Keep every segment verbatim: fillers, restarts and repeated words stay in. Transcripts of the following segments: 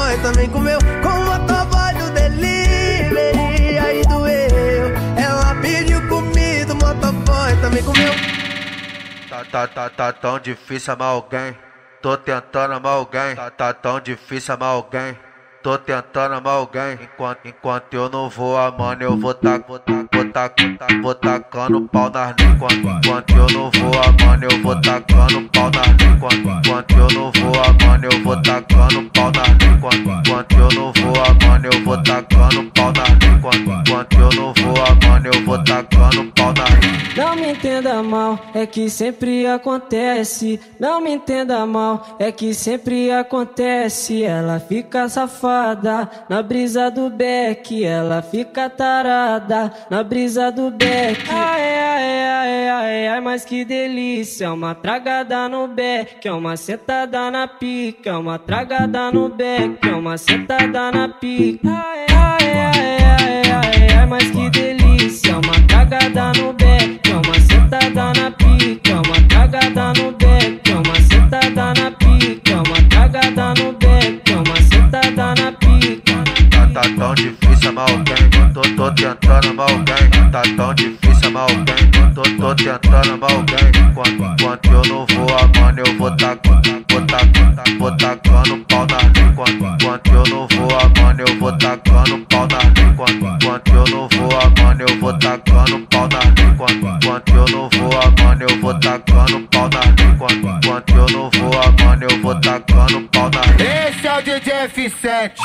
motoboy também comeu. Com o motoboy do delivery, aí doeu. Ela pediu comida, o motoboy também comeu. Tá, tá, tá, tá tão difícil amar alguém. Tô tentando amar alguém. Tá, tá tão difícil amar alguém. Tô tentando amar alguém. Enquanto, enquanto eu não vou amando, eu vou tá, vou tá, vou tá, vou tacando pau nas nem. Enquanto, enquanto eu não vou amando, eu vou tacando pau nas nem. Enquanto, enquanto eu não vou amando, eu vou tacando pau nas nem. Enquanto, enquanto eu não vou amando, eu vou tacando pau nas nem. Enquanto, enquanto eu não vou amando, eu vou tacando pau nas nem. Não me entenda mal, é que sempre acontece. Não me entenda mal, é que sempre acontece. Ela fica safada na brisa do beck, ela fica tarada na brisa do beck. Ai, ai, ai, ai, ai, mas que delícia. Uma tragada no beck, uma sentada na pica. Uma tragada no beck, uma sentada na pica. Ai, ai, ai, ai, ai, ai, mas que delícia. Uma tragada no beck, uma sentada na pica. Uma tragada no beck, uma sentada na pica. Uma tragada no beck, uma sentada na pica. Tá, tá tão difícil amar alguém. Tô, tô tentando amar alguém. Tá tão difícil amar alguém. Tô, tô tentando amar alguém. Enquanto, enquanto eu não vou amando, eu vou tá, vou tá, vou tacando pau nas nem. Enquanto, enquanto eu não vou amando, eu vou tacando pau nas nem. Enquanto, enquanto eu não vou amando, eu vou tacando pau nas nem. Enquanto, enquanto eu não vou amando, eu vou tacando pau nas nem. Enquanto, enquanto eu não vou amando, eu vou tacando pau nas nem. Esse é o D J F sete.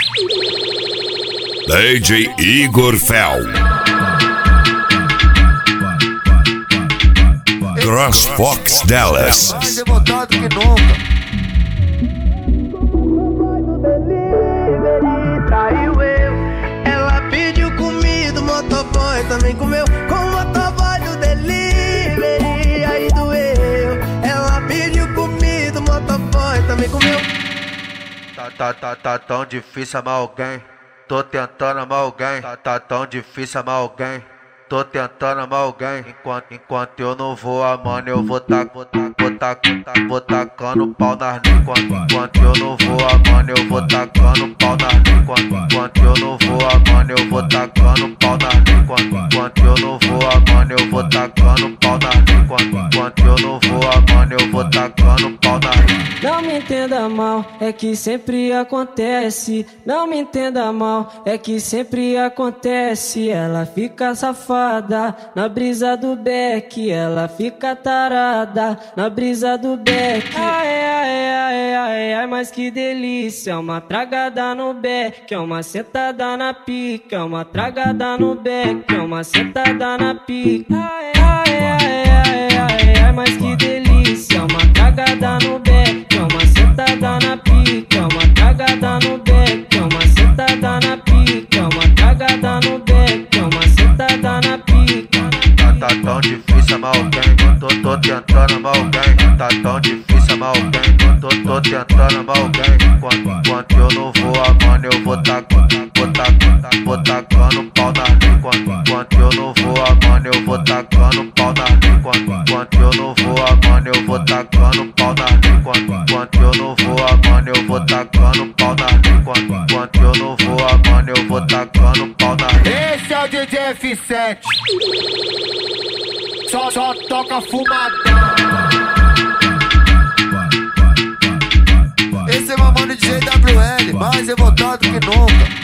D J Igor Fel. Cross Fox Dallas. Mais revoltado que nunca. Traiu eu. Ela pediu comida, o motoboy também comeu. Com o motoboy do delivery, aí doeu. Ela pediu comida, o motoboy também comeu. Tá, tá, tá, tá tão difícil amar alguém. Tô tentando amar alguém. Tá, tá tão difícil amar alguém. Tô tentando amar alguém. Enquanto, enquanto eu não vou amando, eu vou tá, vou tá, vou tá, vou tacando pau nas nem. Enquanto, enquanto eu não vou amando, eu vou tacando pau nas nem. Enquanto, enquanto eu não vou amando, eu vou tacando pau nas nem. Enquanto, enquanto eu não vou amando, eu vou tacando pau nas nem. Enquanto, enquanto eu não vou amando, eu vou tacando pau nas nem. Não me entenda mal, é que sempre acontece. Não me entenda mal, é que sempre acontece. Ela fica safada na brisa do beck, ela fica tarada na brisa do beck. Ai, ai, ai, ai, ai, mas que delícia. Uma tragada no beck, uma sentada na pica. Uma tragada no beck, uma sentada na pica. Ai, ai, ai, ai, ai, ai, mas que delícia. Uma tragada no beck, uma sentada na pica. Uma tragada no beck, uma sentada na pica. Uma tragada no beck, uma sentada na pica. Tá, tá tão difícil amar alguém. Tô, tô tentando amar alguém. Tá tão difícil amar alguém. Tô, tô tentando amar alguém. Enquanto, enquanto eu não vou amando, eu vou tá, vou tá, vou tacando pau nas nem. Enquanto, enquanto eu não vou amando, eu vou tacando pau nas nem. Enquanto, enquanto eu não vou amando, eu vou tacando pau nas nem. Enquanto, enquanto eu não vou amando, eu vou tacando pau nas nem. Enquanto, enquanto eu não vou amando, eu vou tacando pau nas nem. Esse é o D J F sete. Só, só toca fumadão. Esse é o mano D J W L, mais revoltado que nunca.